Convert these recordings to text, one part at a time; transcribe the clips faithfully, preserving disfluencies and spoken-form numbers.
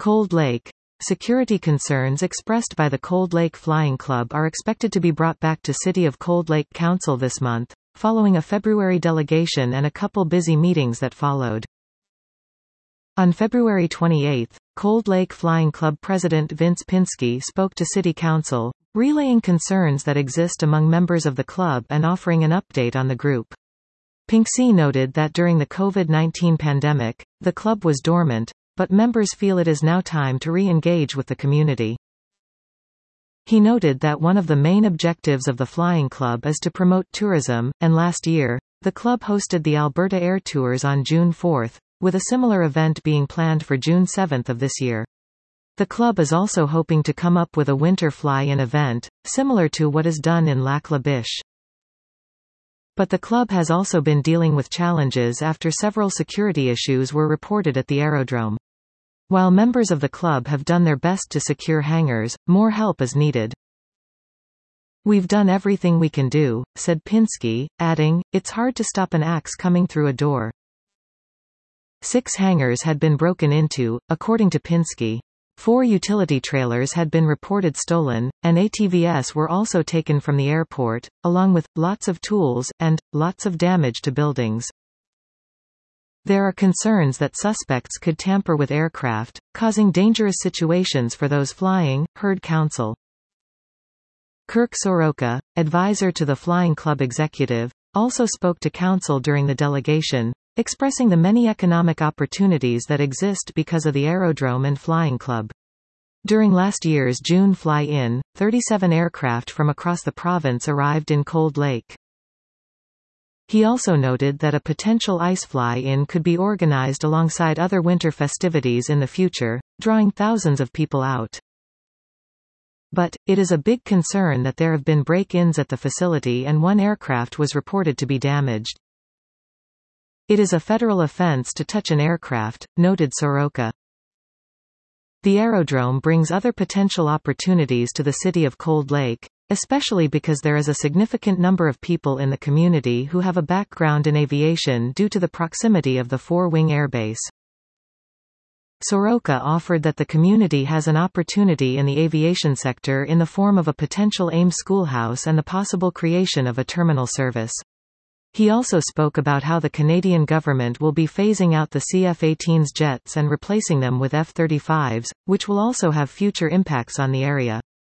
Cold Lake. Security concerns expressed by the Cold Lake Flying Club are expected to be brought back to City of Cold Lake Council this month, following a February delegation and a couple busy meetings that followed. On February twenty-eighth, Cold Lake Flying Club President Vince Pinsky spoke to City Council, relaying concerns that exist among members of the club and offering an update on the group. Pinsky noted that during the COVID nineteen pandemic, the club was dormant, but members feel it is now time to re-engage with the community. He noted that one of the main objectives of the Flying Club is to promote tourism, and last year, the club hosted the Alberta Air Tours on June fourth, with a similar event being planned for June seventh of this year. The club is also hoping to come up with a winter fly-in event, similar to what is done in Lac La Biche. But the club has also been dealing with challenges after several security issues were reported at the aerodrome. While members of the club have done their best to secure hangars, more help is needed. "We've done everything we can do," said Pinsky, adding, "It's hard to stop an axe coming through a door." Six hangars had been broken into, according to Pinsky. Four utility trailers had been reported stolen, and A T V S were also taken from the airport, along with lots of tools, and lots of damage to buildings. There are concerns that suspects could tamper with aircraft, causing dangerous situations for those flying, heard Council. Kirk Soroka, advisor to the Flying Club executive, also spoke to Council during the delegation, expressing the many economic opportunities that exist because of the aerodrome and Flying Club. During last year's June fly-in, thirty-seven aircraft from across the province arrived in Cold Lake. He also noted that a potential ice fly-in could be organized alongside other winter festivities in the future, drawing thousands of people out. But, it is a big concern that there have been break-ins at the facility and one aircraft was reported to be damaged. "It is a federal offense to touch an aircraft," noted Soroka. The aerodrome brings other potential opportunities to the city of Cold Lake, especially because there is a significant number of people in the community who have a background in aviation due to the proximity of the four-wing airbase. Soroka offered that the community has an opportunity in the aviation sector in the form of a potential A I M schoolhouse and the possible creation of a terminal service. He also spoke about how the Canadian government will be phasing out the C F eighteens jets and replacing them with F thirty-fives, which will also have future impacts on the area.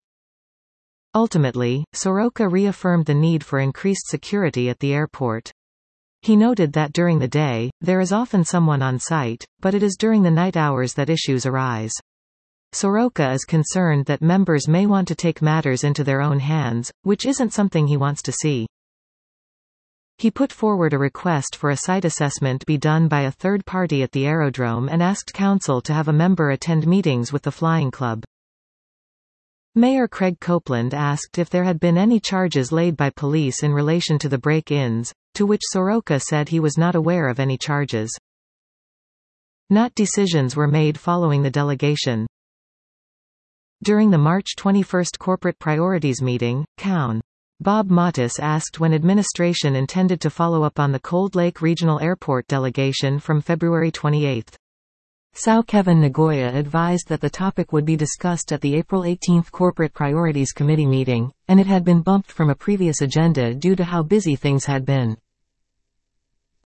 Ultimately, Soroka reaffirmed the need for increased security at the airport. He noted that during the day, there is often someone on site, but it is during the night hours that issues arise. Soroka is concerned that members may want to take matters into their own hands, which isn't something he wants to see. He put forward a request for a site assessment be done by a third party at the aerodrome and asked Council to have a member attend meetings with the Flying Club. Mayor Craig Copeland asked if there had been any charges laid by police in relation to the break-ins, to which Soroka said he was not aware of any charges. Not decisions were made following the delegation. During the March twenty-first Corporate Priorities meeting, Coun. Bob Mottis asked when administration intended to follow up on the Cold Lake Regional Airport delegation from February twenty-eighth. Sao Kevin Nagoya advised that the topic would be discussed at the April eighteenth Corporate Priorities Committee meeting, and it had been bumped from a previous agenda due to how busy things had been.